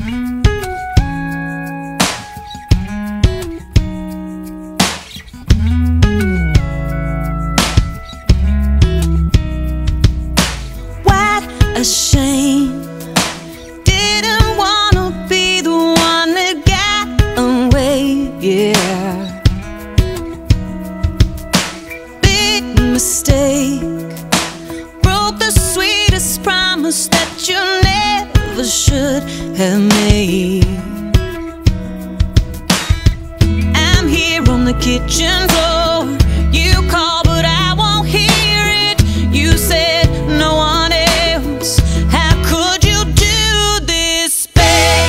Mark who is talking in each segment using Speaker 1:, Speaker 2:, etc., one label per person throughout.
Speaker 1: What a shame. Didn't wanna be the one that got away, yeah. Big mistake. Broke the sweetest promise that you never should have made. I'm here on the kitchen floor. You call but I won't hear it. You said no one else. How could you do this, babe?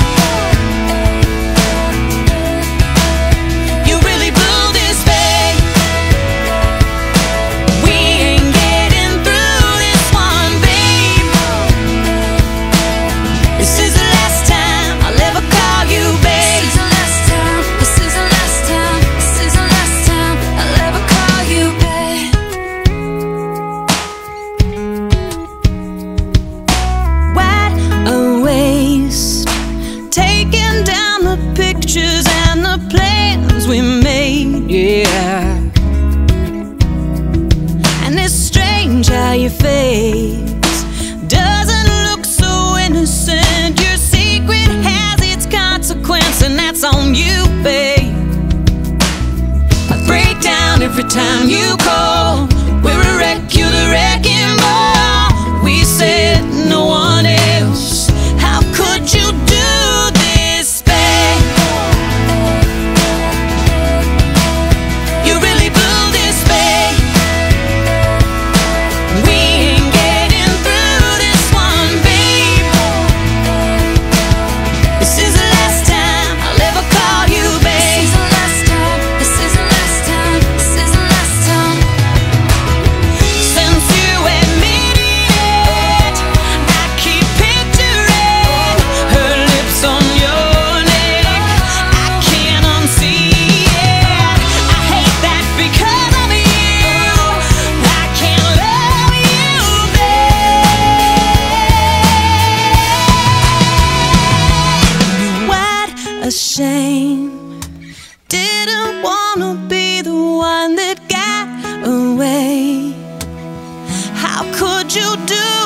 Speaker 1: You really blew this, babe. We ain't getting through this one, babe. This is the last time I'll ever call you, babe. This is the last time, this is the last time, this is the last time I'll ever call you, babe. What a waste. Taking down the pictures and the plans we made, yeah. And it's strange how your face doesn't look so innocent. Your secret has its consequence, and that's on you, babe. I break down every time you call. We're a wreck, you're the wrecking ball. We said no one else. How could you do this, babe? You really blew this, babe. We ain't getting through this one, babe. This is the last time I'll ever call you, babe. This is the last time, this is the last time, this is the last time. Since you admitted it, I keep picturing her lips on your neck. I can't unsee it. I hate that because of you. I can't love you, babe. What a shame. Didn't wanna be the one that got away. How could you do